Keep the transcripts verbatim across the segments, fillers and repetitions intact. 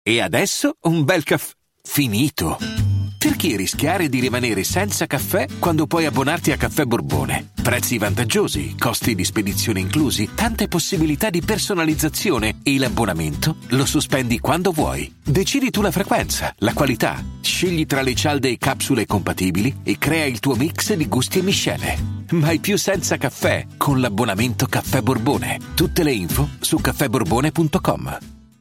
E adesso un bel caffè finito. Perché rischiare di rimanere senza caffè quando puoi abbonarti a Caffè Borbone? Prezzi vantaggiosi, costi di spedizione inclusi, tante possibilità di personalizzazione e l'abbonamento lo sospendi quando vuoi. Decidi tu la frequenza, la qualità, scegli tra le cialde e capsule compatibili e crea il tuo mix di gusti e miscele. Mai più senza caffè con l'abbonamento Caffè Borbone. Tutte le info su caffè borbone punto com.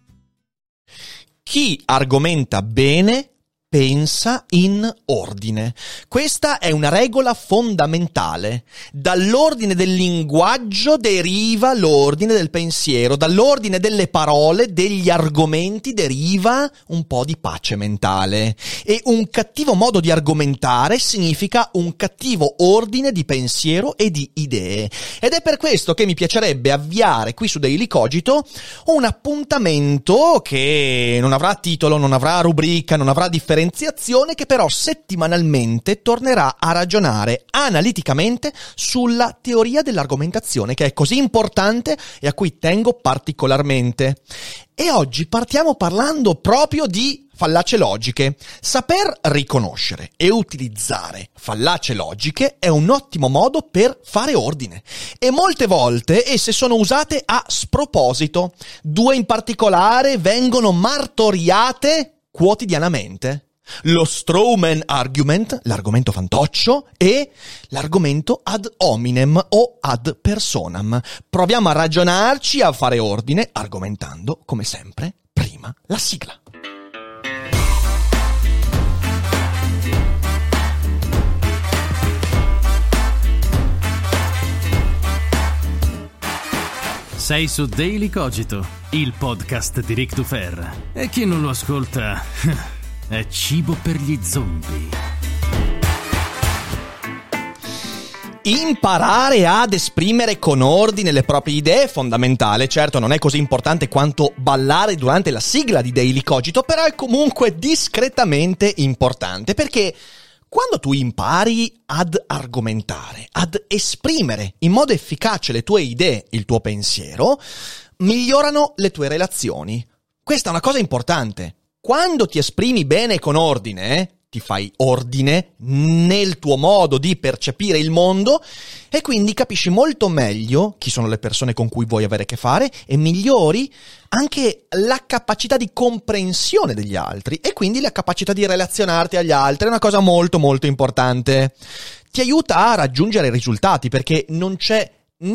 Chi argomenta bene pensa in ordine. Questa è una regola fondamentale. Dall'ordine del linguaggio deriva l'ordine del pensiero, dall'ordine delle parole, degli argomenti deriva un po' di pace mentale. E un cattivo modo di argomentare significa un cattivo ordine di pensiero e di idee. Ed è per questo che mi piacerebbe avviare qui su Daily Cogito un appuntamento che non avrà titolo, non avrà rubrica, non avrà differenziazione, che però settimanalmente tornerà a ragionare analiticamente sulla teoria dell'argomentazione, che è così importante e a cui tengo particolarmente. E oggi partiamo parlando proprio di fallacie logiche. Saper riconoscere e utilizzare fallacie logiche è un ottimo modo per fare ordine. E molte volte esse sono usate a sproposito. Due in particolare vengono martoriate quotidianamente. Lo strawman argument, l'argomento fantoccio, e l'argomento ad hominem o ad personam. Proviamo a ragionarci, a fare ordine, argomentando, come sempre, prima la sigla. Sei su Daily Cogito, il podcast di Ric Dufer. E chi non lo ascolta è cibo per gli zombie. Imparare ad esprimere con ordine le proprie idee è fondamentale. Certo, non è così importante quanto ballare durante la sigla di Daily Cogito, però è comunque discretamente importante, perché quando tu impari ad argomentare, ad esprimere in modo efficace le tue idee, il tuo pensiero, migliorano le tue relazioni. Questa è una cosa importante. Quando ti esprimi bene e con ordine, ti fai ordine nel tuo modo di percepire il mondo e quindi capisci molto meglio chi sono le persone con cui vuoi avere a che fare e migliori anche la capacità di comprensione degli altri e quindi la capacità di relazionarti agli altri. È una cosa molto molto importante. Ti aiuta a raggiungere risultati, perché non c'è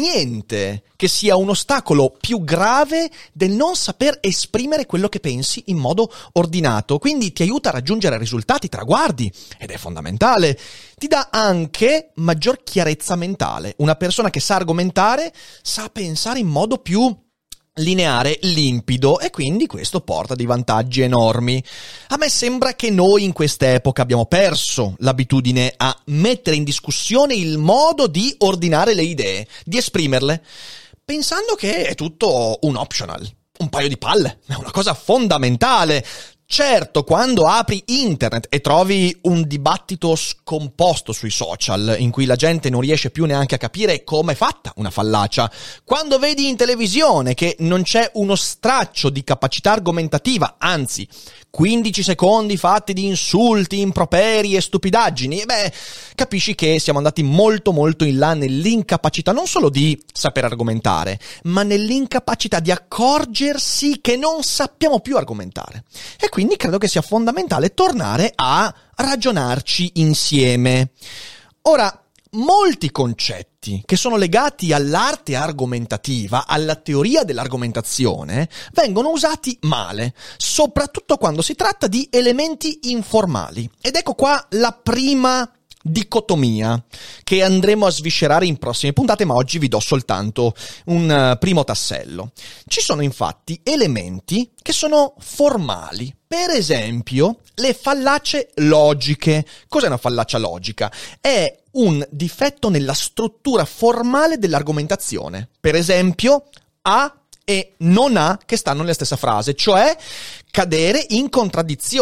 niente che sia un ostacolo più grave del non saper esprimere quello che pensi in modo ordinato. Quindi ti aiuta a raggiungere risultati, traguardi, ed è fondamentale. Ti dà anche maggior chiarezza mentale. Una persona che sa argomentare sa pensare in modo più lineare, limpido, e quindi questo porta dei vantaggi enormi. A me sembra che noi in quest'epoca abbiamo perso l'abitudine a mettere in discussione il modo di ordinare le idee, di esprimerle, pensando che è tutto un optional, un paio di palle, è una cosa fondamentale. Certo, quando apri internet e trovi un dibattito scomposto sui social, in cui la gente non riesce più neanche a capire come è fatta una fallacia, quando vedi in televisione che non c'è uno straccio di capacità argomentativa, anzi, quindici secondi fatti di insulti, improperi e stupidaggini, beh, capisci che siamo andati molto molto in là nell'incapacità non solo di saper argomentare, ma nell'incapacità di accorgersi che non sappiamo più argomentare. E quindi credo che sia fondamentale tornare a ragionarci insieme. Ora, molti concetti che sono legati all'arte argomentativa, alla teoria dell'argomentazione, vengono usati male, soprattutto quando si tratta di elementi informali. Ed ecco qua la prima dicotomia che andremo a sviscerare in prossime puntate, ma oggi vi do soltanto un uh, primo tassello. Ci sono infatti elementi che sono formali. Per esempio, le fallacie logiche. Cos'è una fallacia logica? È un difetto nella struttura formale dell'argomentazione. Per esempio, A e non A che stanno nella stessa frase, cioè cadere in contraddizione.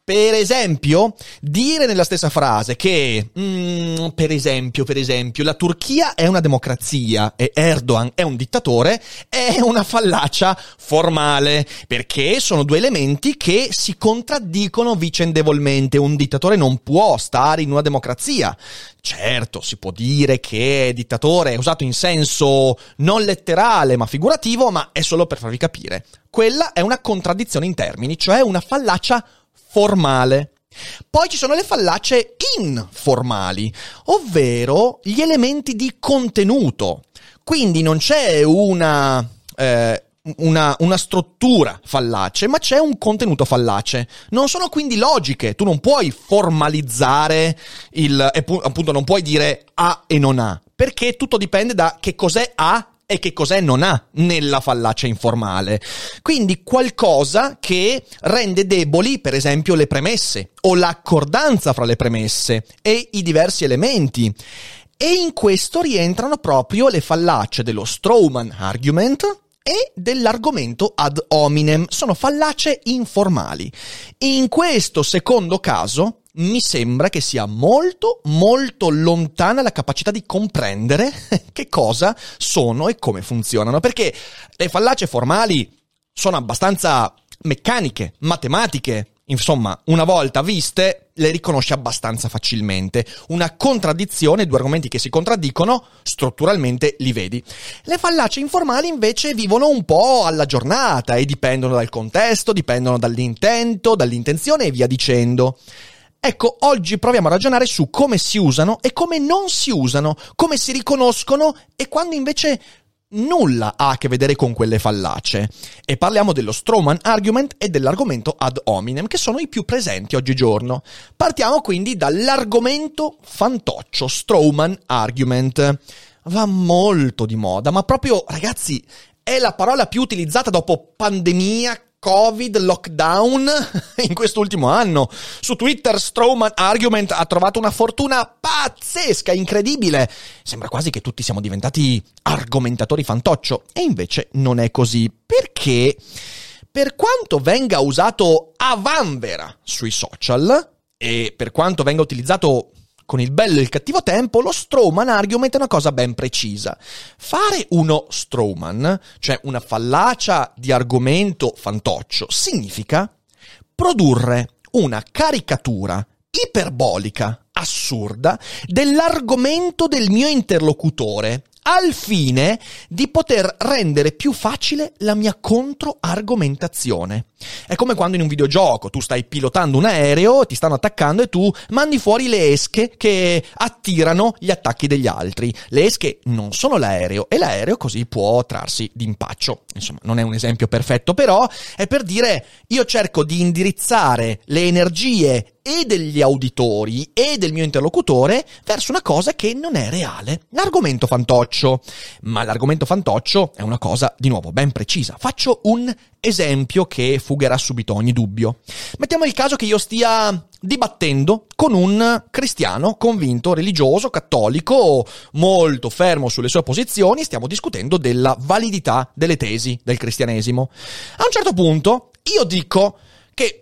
Per esempio, dire nella stessa frase che, mm, per esempio, per esempio, la Turchia è una democrazia e Erdogan è un dittatore è una fallacia formale, perché sono due elementi che si contraddicono vicendevolmente. Un dittatore non può stare in una democrazia. Certo, si può dire che dittatore è usato in senso non letterale ma figurativo, ma è solo per farvi capire. Quella è una contraddizione in termini, cioè una fallacia formale. Poi ci sono le fallacie informali, ovvero gli elementi di contenuto. Quindi non c'è una, eh, una, una struttura fallace, ma c'è un contenuto fallace. Non sono quindi logiche, tu non puoi formalizzare il, appunto non puoi dire ha e non ha, perché tutto dipende da che cos'è ha e che cos'è non ha nella fallacia informale. Quindi qualcosa che rende deboli, per esempio, le premesse o l'accordanza fra le premesse e i diversi elementi. E in questo rientrano proprio le fallacie dello strawman argument e dell'argomento ad hominem. Sono fallacie informali. In questo secondo caso mi sembra che sia molto, molto lontana la capacità di comprendere che cosa sono e come funzionano, perché le fallacie formali sono abbastanza meccaniche, matematiche, insomma, una volta viste le riconosci abbastanza facilmente. Una contraddizione, due argomenti che si contraddicono, strutturalmente li vedi. Le fallacie informali invece vivono un po' alla giornata e dipendono dal contesto, dipendono dall'intento, dall'intenzione e via dicendo. Ecco, oggi proviamo a ragionare su come si usano e come non si usano, come si riconoscono e quando invece nulla ha a che vedere con quelle fallacie. E parliamo dello strawman argument e dell'argomento ad hominem, che sono i più presenti oggigiorno. Partiamo quindi dall'argomento fantoccio, strawman argument. Va molto di moda, ma proprio, ragazzi, è la parola più utilizzata dopo pandemia, Covid, lockdown in quest'ultimo anno. Su Twitter strawman argument ha trovato una fortuna pazzesca, incredibile. Sembra quasi che tutti siamo diventati argomentatori fantoccio e invece non è così, perché per quanto venga usato a vanvera sui social e per quanto venga utilizzato con il bello e il cattivo tempo, lo strawman argument è una cosa ben precisa. Fare uno strawman, cioè una fallacia di argomento fantoccio, significa produrre una caricatura iperbolica, assurda, dell'argomento del mio interlocutore, al fine di poter rendere più facile la mia controargomentazione. È come quando in un videogioco tu stai pilotando un aereo, ti stanno attaccando e tu mandi fuori le esche che attirano gli attacchi degli altri. Le esche non sono l'aereo e l'aereo così può trarsi d'impaccio. Insomma, non è un esempio perfetto, però è per dire io cerco di indirizzare le energie e degli auditori e del mio interlocutore verso una cosa che non è reale. L'argomento fantoccio. Ma l'argomento fantoccio è una cosa, di nuovo, ben precisa. Faccio un esempio che fugherà subito ogni dubbio. Mettiamo il caso che io stia dibattendo con un cristiano convinto, religioso, cattolico, molto fermo sulle sue posizioni. Stiamo discutendo della validità delle tesi del cristianesimo. A un certo punto io dico che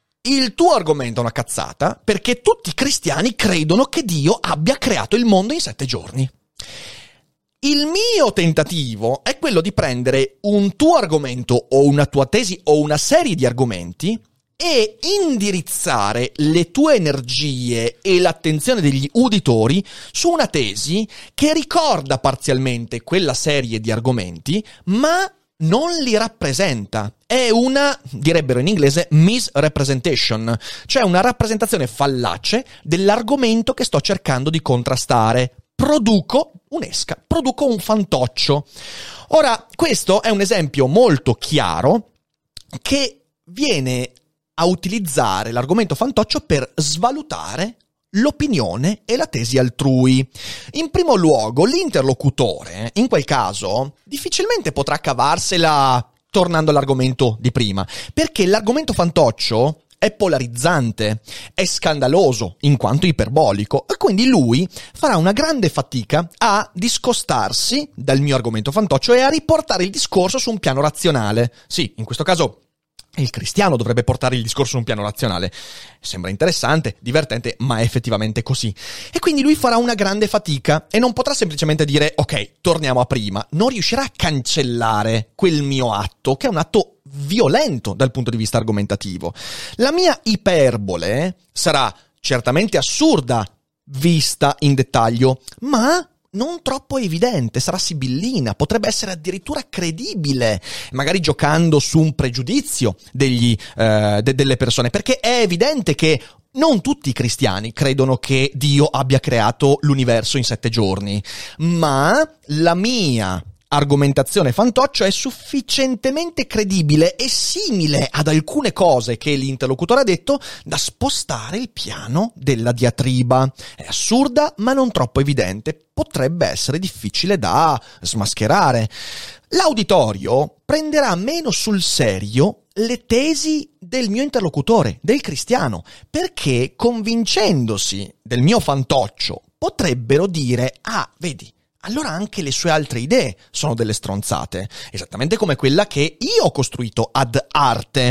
il tuo argomento è una cazzata perché tutti i cristiani credono che Dio abbia creato il mondo in sette giorni. Il mio tentativo è quello di prendere un tuo argomento o una tua tesi o una serie di argomenti e indirizzare le tue energie e l'attenzione degli uditori su una tesi che ricorda parzialmente quella serie di argomenti, ma non li rappresenta. È una, direbbero in inglese, misrepresentation, cioè una rappresentazione fallace dell'argomento che sto cercando di contrastare. Produco un'esca, produco un fantoccio. Ora, questo è un esempio molto chiaro che viene a utilizzare l'argomento fantoccio per svalutare l'opinione e la tesi altrui. In primo luogo, l'interlocutore, in quel caso, difficilmente potrà cavarsela tornando all'argomento di prima, perché l'argomento fantoccio è polarizzante, è scandaloso in quanto iperbolico e quindi lui farà una grande fatica a discostarsi dal mio argomento fantoccio e a riportare il discorso su un piano razionale. Sì, in questo caso il cristiano dovrebbe portare il discorso su un piano razionale. Sembra interessante, divertente, ma è effettivamente così. E quindi lui farà una grande fatica e non potrà semplicemente dire ok, torniamo a prima. Non riuscirà a cancellare quel mio atto, che è un atto violento dal punto di vista argomentativo. La mia iperbole sarà certamente assurda, vista in dettaglio, ma non troppo evidente, sarà sibillina, potrebbe essere addirittura credibile, magari giocando su un pregiudizio degli, eh, de- delle persone, perché è evidente che non tutti i cristiani credono che Dio abbia creato l'universo in sette giorni, ma la mia argomentazione fantoccio è sufficientemente credibile e simile ad alcune cose che l'interlocutore ha detto da spostare il piano della diatriba. È assurda, ma non troppo evidente. Potrebbe essere difficile da smascherare. L'auditorio prenderà meno sul serio le tesi del mio interlocutore, del cristiano, perché convincendosi del mio fantoccio potrebbero dire: ah, vedi, allora anche le sue altre idee sono delle stronzate, esattamente come quella che io ho costruito ad arte.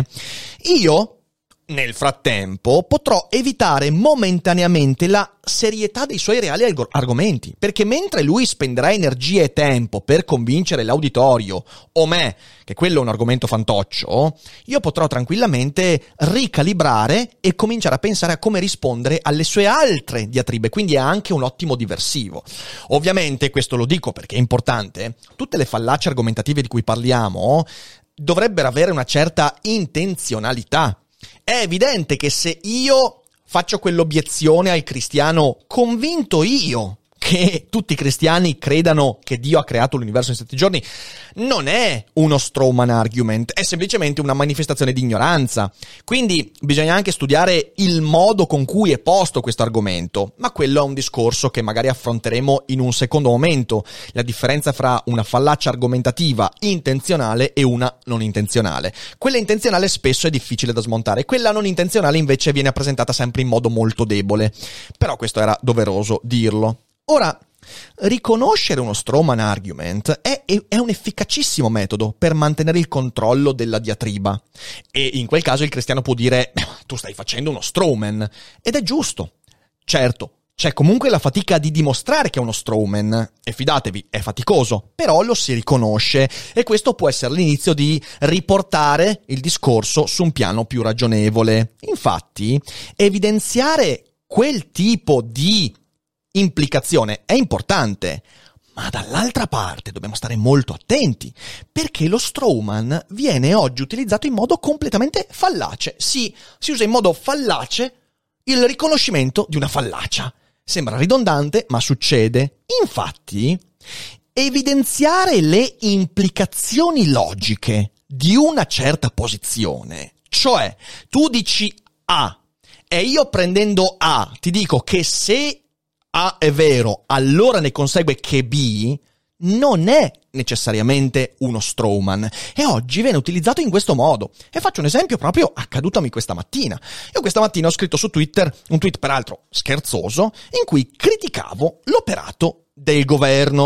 Io, nel frattempo, potrò evitare momentaneamente la serietà dei suoi reali arg- argomenti, perché mentre lui spenderà energie e tempo per convincere l'auditorio o me che quello è un argomento fantoccio, io potrò tranquillamente ricalibrare e cominciare a pensare a come rispondere alle sue altre diatribe, quindi è anche un ottimo diversivo. Ovviamente, questo lo dico perché è importante, tutte le fallacie argomentative di cui parliamo dovrebbero avere una certa intenzionalità. È evidente che se io faccio quell'obiezione al cristiano convinto io che tutti i cristiani credano che Dio ha creato l'universo in sette giorni, non è uno strawman argument, è semplicemente una manifestazione di ignoranza. Quindi bisogna anche studiare il modo con cui è posto questo argomento, ma quello è un discorso che magari affronteremo in un secondo momento, la differenza fra una fallacia argomentativa intenzionale e una non intenzionale. Quella intenzionale spesso è difficile da smontare, quella non intenzionale invece viene presentata sempre in modo molto debole, però questo era doveroso dirlo. Ora, riconoscere uno strawman argument è, è un efficacissimo metodo per mantenere il controllo della diatriba. E in quel caso il cristiano può dire: tu stai facendo uno strawman. Ed è giusto. Certo, c'è comunque la fatica di dimostrare che è uno strawman. E fidatevi, è faticoso, però lo si riconosce. E questo può essere l'inizio di riportare il discorso su un piano più ragionevole. Infatti, evidenziare quel tipo di implicazione è importante, ma dall'altra parte dobbiamo stare molto attenti, perché lo strawman viene oggi utilizzato in modo completamente fallace. Sì, si usa in modo fallace il riconoscimento di una fallacia. Sembra ridondante, ma succede. Infatti, evidenziare le implicazioni logiche di una certa posizione, cioè tu dici A e io prendendo A ti dico che se A è vero, allora ne consegue che B, non è necessariamente uno strawman e oggi viene utilizzato in questo modo. E faccio un esempio proprio accadutomi questa mattina. Io questa mattina ho scritto su Twitter, un tweet peraltro scherzoso, in cui criticavo l'operato del governo.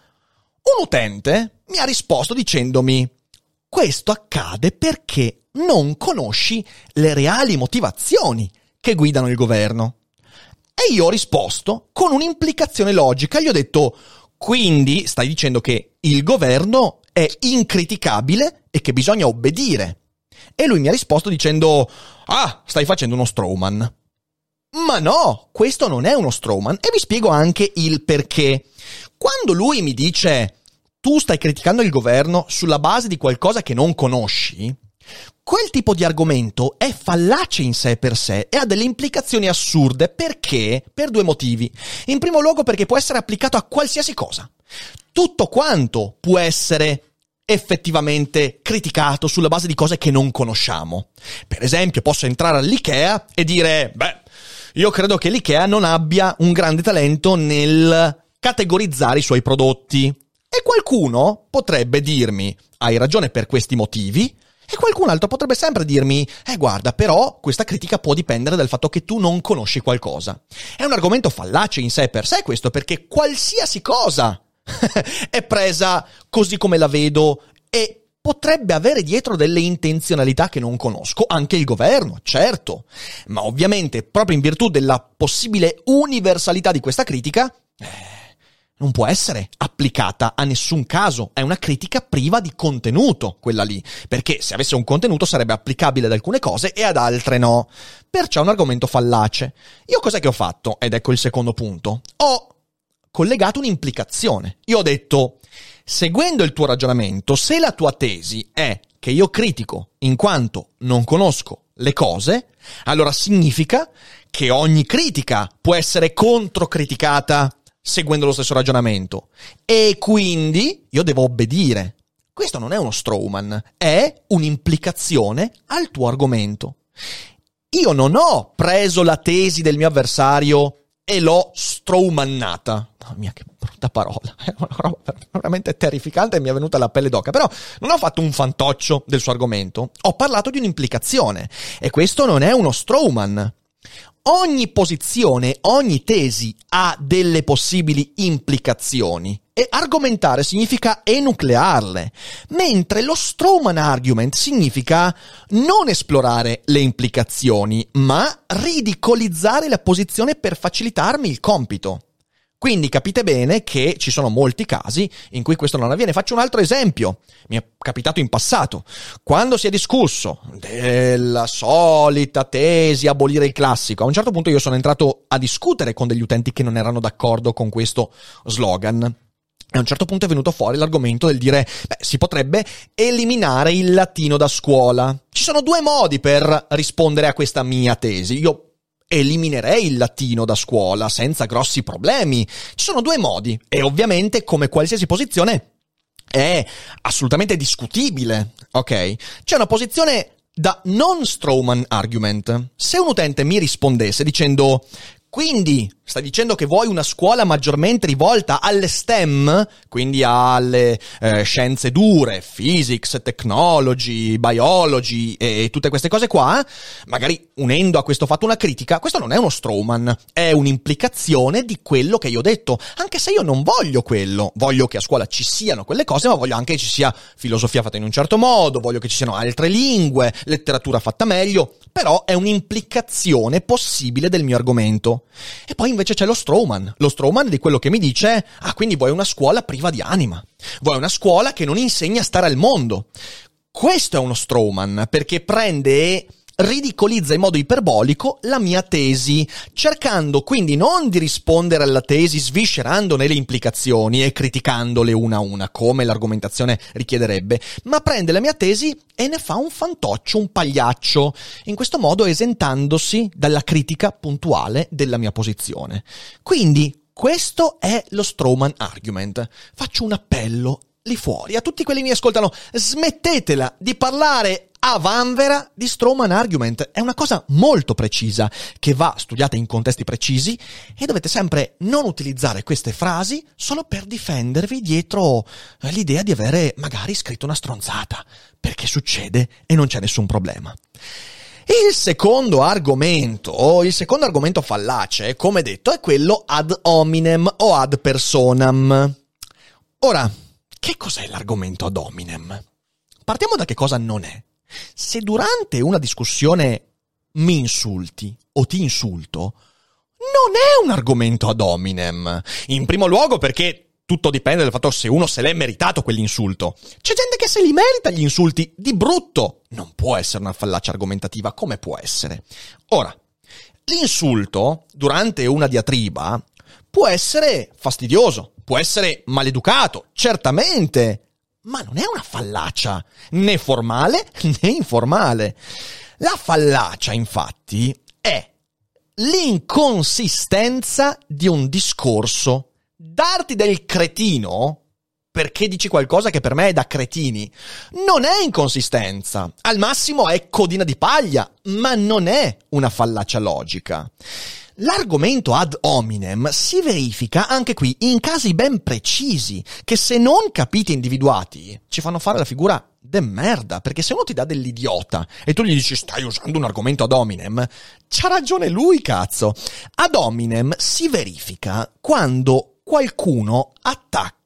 Un utente mi ha risposto dicendomi: questo accade perché non conosci le reali motivazioni che guidano il governo. E io ho risposto con un'implicazione logica, gli ho detto: quindi stai dicendo che il governo è incriticabile e che bisogna obbedire. E lui mi ha risposto dicendo: ah, stai facendo uno strawman. Ma no, questo non è uno strawman, e vi spiego anche il perché. Quando lui mi dice: tu stai criticando il governo sulla base di qualcosa che non conosci, quel tipo di argomento è fallace in sé per sé e ha delle implicazioni assurde. Perché? Per due motivi. In primo luogo perché può essere applicato a qualsiasi cosa. Tutto quanto può essere effettivamente criticato sulla base di cose che non conosciamo. Per esempio, posso entrare all'IKEA e dire: beh, io credo che l'IKEA non abbia un grande talento nel categorizzare i suoi prodotti. E qualcuno potrebbe dirmi: hai ragione per questi motivi. E qualcun altro potrebbe sempre dirmi: eh guarda, però questa critica può dipendere dal fatto che tu non conosci qualcosa. È un argomento fallace in sé per sé questo, perché qualsiasi cosa è presa così come la vedo e potrebbe avere dietro delle intenzionalità che non conosco, anche il governo, certo, ma ovviamente proprio in virtù della possibile universalità di questa critica, eh, non può essere applicata a nessun caso, è una critica priva di contenuto, quella lì, perché se avesse un contenuto sarebbe applicabile ad alcune cose e ad altre no, perciò è un argomento fallace. Io cos'è che ho fatto? Ed ecco il secondo punto. Ho collegato un'implicazione. Io ho detto, seguendo il tuo ragionamento, se la tua tesi è che io critico in quanto non conosco le cose, allora significa che ogni critica può essere controcriticata seguendo lo stesso ragionamento, e quindi io devo obbedire. Questo non è uno strawman, è un'implicazione al tuo argomento. Io non ho preso la tesi del mio avversario e l'ho strawmannata. Mamma mia, che brutta parola, è una roba veramente terrificante e mi è venuta la pelle d'oca, però non ho fatto un fantoccio del suo argomento, ho parlato di un'implicazione, e questo non è uno strawman. Ogni posizione, ogni tesi ha delle possibili implicazioni e argomentare significa enuclearle, mentre lo strawman argument significa non esplorare le implicazioni, ma ridicolizzare la posizione per facilitarmi il compito. Quindi capite bene che ci sono molti casi in cui questo non avviene. Faccio un altro esempio. Mi è capitato in passato. Quando si è discusso della solita tesi abolire il classico, a un certo punto io sono entrato a discutere con degli utenti che non erano d'accordo con questo slogan. E a un certo punto è venuto fuori l'argomento del dire, beh, si potrebbe eliminare il latino da scuola. Ci sono due modi per rispondere a questa mia tesi. Io eliminerei il latino da scuola senza grossi problemi. Ci sono due modi e ovviamente, come qualsiasi posizione, è assolutamente discutibile, ok? C'è una posizione da non strawman argument. Se un utente mi rispondesse dicendo, quindi stai dicendo che vuoi una scuola maggiormente rivolta alle STEM, quindi alle eh, scienze dure, physics, technology, biology e tutte queste cose qua, magari unendo a questo fatto una critica, questo non è uno strawman, è un'implicazione di quello che io ho detto, anche se io non voglio quello, voglio che a scuola ci siano quelle cose, ma voglio anche che ci sia filosofia fatta in un certo modo, voglio che ci siano altre lingue, letteratura fatta meglio, però è un'implicazione possibile del mio argomento. E poi invece c'è lo strawman. Lo strawman è di quello che mi dice, ah, quindi vuoi una scuola priva di anima. Vuoi una scuola che non insegna a stare al mondo. Questo è uno strawman, perché prende e ridicolizza in modo iperbolico la mia tesi, cercando quindi non di rispondere alla tesi sviscerandone le implicazioni e criticandole una a una, come l'argomentazione richiederebbe, ma prende la mia tesi e ne fa un fantoccio, un pagliaccio, in questo modo esentandosi dalla critica puntuale della mia posizione. Quindi questo è lo strawman argument. Faccio un appello lì fuori a tutti quelli che mi ascoltano, smettetela di parlare a vanvera di strawman argument. È una cosa molto precisa che va studiata in contesti precisi e dovete sempre non utilizzare queste frasi solo per difendervi dietro l'idea di avere magari scritto una stronzata, perché succede e non c'è nessun problema. Il secondo argomento, il secondo argomento fallace, come detto, è quello ad hominem o ad personam. Ora, che cos'è l'argomento ad hominem? Partiamo da che cosa non è. Se durante una discussione mi insulti o ti insulto, non è un argomento ad hominem. In primo luogo perché tutto dipende dal fatto se uno se l'è meritato quell'insulto. C'è gente che se li merita gli insulti di brutto. Non può essere una fallacia argomentativa, come può essere? Ora, l'insulto durante una diatriba può essere fastidioso, può essere maleducato, certamente, ma non è una fallacia, né formale né informale. La fallacia, infatti, è l'inconsistenza di un discorso. Darti del cretino perché dici qualcosa che per me è da cretini non è inconsistenza. Al massimo è codina di paglia, ma non è una fallacia logica. L'argomento ad hominem si verifica anche qui in casi ben precisi che, se non capiti e individuati, ci fanno fare la figura de merda, perché se uno ti dà dell'idiota e tu gli dici stai usando un argomento ad hominem, c'ha ragione lui, cazzo. Ad hominem si verifica quando qualcuno attacca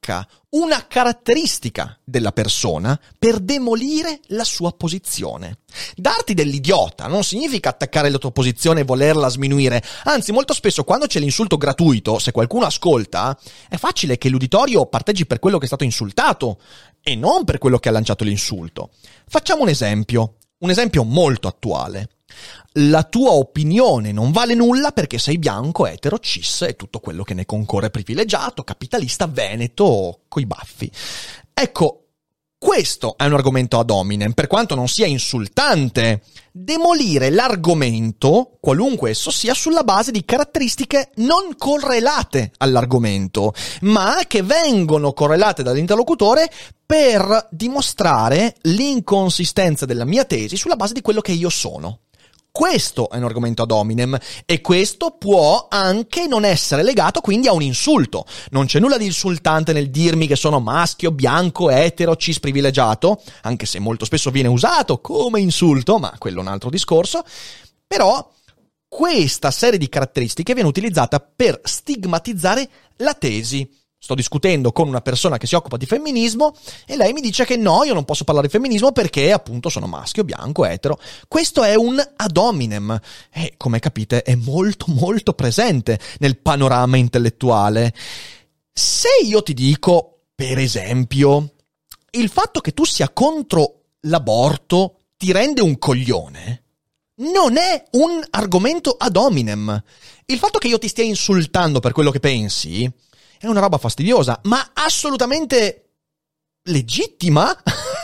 attacca una caratteristica della persona per demolire la sua posizione. Darti dell'idiota non significa attaccare la tua posizione e volerla sminuire, anzi molto spesso quando c'è l'insulto gratuito, se qualcuno ascolta, è facile che l'uditorio parteggi per quello che è stato insultato e non per quello che ha lanciato l'insulto. Facciamo un esempio, un esempio molto attuale. La tua opinione non vale nulla perché sei bianco, etero, cis e tutto quello che ne concorre, privilegiato, capitalista, veneto, coi baffi. Ecco, questo è un argomento ad hominem, per quanto non sia insultante. Demolire l'argomento, qualunque esso sia, sulla base di caratteristiche non correlate all'argomento, ma che vengono correlate dall'interlocutore per dimostrare l'inconsistenza della mia tesi sulla base di quello che io sono. Questo è un argomento ad hominem e questo può anche non essere legato quindi a un insulto. Non c'è nulla di insultante nel dirmi che sono maschio, bianco, etero, cis privilegiato, anche se molto spesso viene usato come insulto, ma quello è un altro discorso. Però questa serie di caratteristiche viene utilizzata per stigmatizzare la tesi. Sto discutendo con una persona che si occupa di femminismo e lei mi dice che no, io non posso parlare di femminismo perché appunto sono maschio, bianco, etero. Questo è un ad hominem e, come capite, è molto molto presente nel panorama intellettuale. Se io ti dico, per esempio, il fatto che tu sia contro l'aborto ti rende un coglione, non è un argomento ad hominem. Il fatto che io ti stia insultando per quello che pensi è una roba fastidiosa, ma assolutamente legittima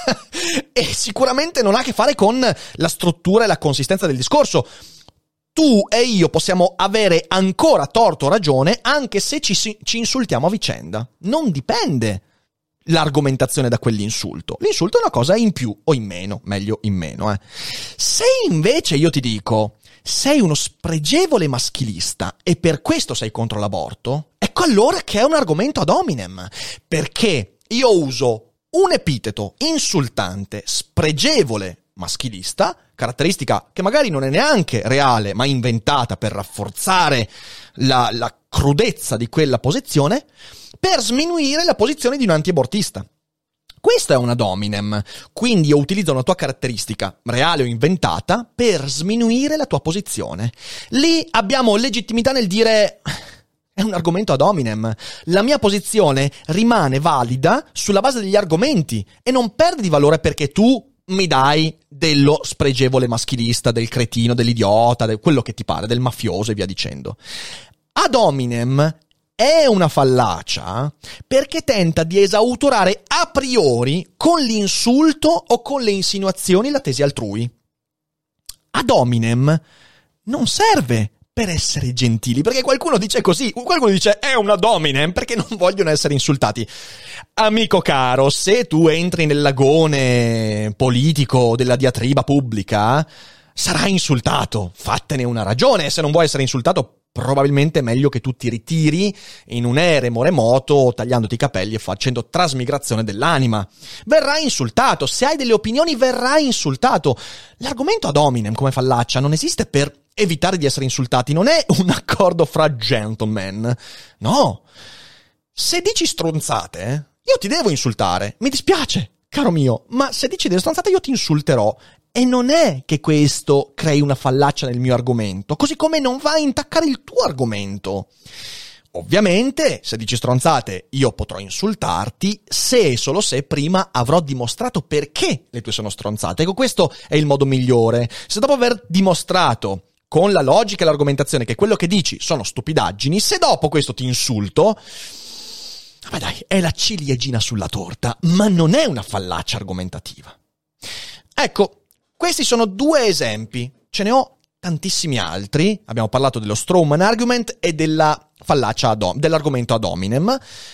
e sicuramente non ha a che fare con la struttura e la consistenza del discorso. Tu e io possiamo avere ancora torto o ragione anche se ci, ci insultiamo a vicenda. Non dipende l'argomentazione da quell'insulto. L'insulto è una cosa in più o in meno, meglio in meno. Eh. Se invece io ti dico sei uno spregevole maschilista e per questo sei contro l'aborto, ecco allora che è un argomento ad hominem, perché io uso un epiteto insultante, spregevole maschilista, caratteristica che magari non è neanche reale ma inventata per rafforzare la, la crudezza di quella posizione, per sminuire la posizione di un antiabortista. Questo è un ad hominem, quindi io utilizzo una tua caratteristica, reale o inventata, per sminuire la tua posizione. Lì abbiamo legittimità nel dire è un argomento ad hominem. La mia posizione rimane valida sulla base degli argomenti e non perde di valore perché tu mi dai dello spregevole maschilista, del cretino, dell'idiota, del quello che ti pare, del mafioso e via dicendo. Ad hominem è una fallacia perché tenta di esautorare a priori con l'insulto o con le insinuazioni la tesi altrui. Ad hominem non serve per essere gentili, perché qualcuno dice così, qualcuno dice è un ad hominem perché non vogliono essere insultati. Amico caro, se tu entri nell'agone politico della diatriba pubblica, sarai insultato, fattene una ragione. Se non vuoi essere insultato, probabilmente è meglio che tu ti ritiri in un eremo remoto, tagliandoti i capelli e facendo trasmigrazione dell'anima. Verrai insultato, se hai delle opinioni verrai insultato. L'argomento ad hominem come fallacia non esiste per evitare di essere insultati, non è un accordo fra gentlemen, no. Se dici stronzate, io ti devo insultare, mi dispiace, caro mio, ma se dici delle stronzate io ti insulterò. E non è che questo crei una fallacia nel mio argomento, così come non va a intaccare il tuo argomento. Ovviamente, se dici stronzate, io potrò insultarti se e solo se prima avrò dimostrato perché le tue sono stronzate. Ecco, questo è il modo migliore. Se dopo aver dimostrato con la logica e l'argomentazione che quello che dici sono stupidaggini, se dopo questo ti insulto, ma dai, è la ciliegina sulla torta, ma non è una fallacia argomentativa. Ecco, questi sono due esempi, ce ne ho tantissimi altri. Abbiamo parlato dello strawman argument e della fallacia ad, dell'argomento ad hominem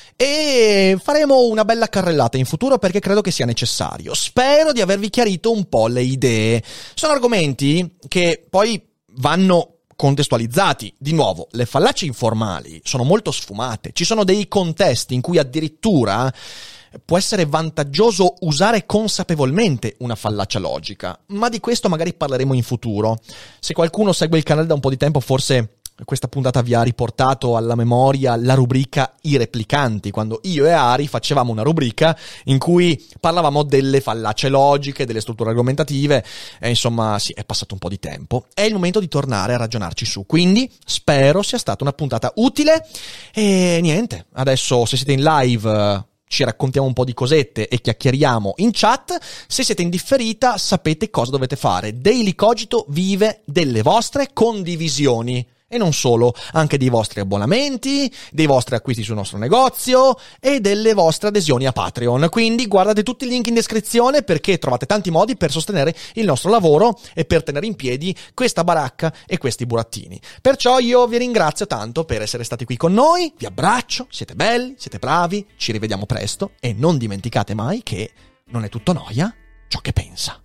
e faremo una bella carrellata in futuro perché credo che sia necessario. Spero di avervi chiarito un po' le idee. Sono argomenti che poi vanno contestualizzati. Di nuovo, le fallacie informali sono molto sfumate. Ci sono dei contesti in cui addirittura può essere vantaggioso usare consapevolmente una fallacia logica, ma di questo magari parleremo in futuro. Se qualcuno segue il canale da un po' di tempo forse questa puntata vi ha riportato alla memoria la rubrica I Replicanti, quando io e Ari facevamo una rubrica in cui parlavamo delle fallacie logiche, delle strutture argomentative, e insomma sì, è passato un po' di tempo. È il momento di tornare a ragionarci su, quindi spero sia stata una puntata utile e niente, adesso se siete in live ci raccontiamo un po' di cosette e chiacchieriamo in chat. Se siete in differita sapete cosa dovete fare. Daily Cogito vive delle vostre condivisioni. E non solo, anche dei vostri abbonamenti, dei vostri acquisti sul nostro negozio e delle vostre adesioni a Patreon. Quindi guardate tutti i link in descrizione perché trovate tanti modi per sostenere il nostro lavoro e per tenere in piedi questa baracca e questi burattini. Perciò io vi ringrazio tanto per essere stati qui con noi, vi abbraccio, siete belli, siete bravi, ci rivediamo presto e non dimenticate mai che non è tutto noia ciò che pensa.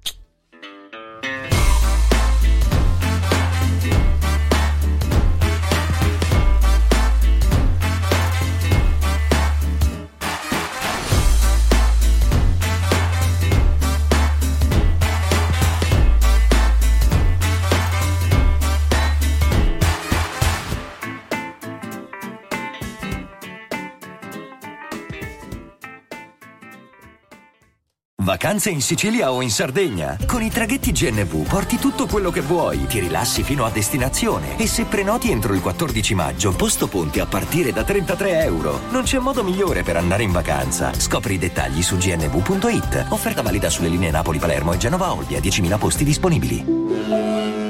Vacanze in Sicilia o in Sardegna? Con i traghetti G N V porti tutto quello che vuoi, ti rilassi fino a destinazione e se prenoti entro il quattordici maggio, posto ponti a partire da trentatré euro. Non c'è modo migliore per andare in vacanza. Scopri i dettagli su g n v punto i t. Offerta valida sulle linee Napoli-Palermo e Genova-Olbia, diecimila posti disponibili.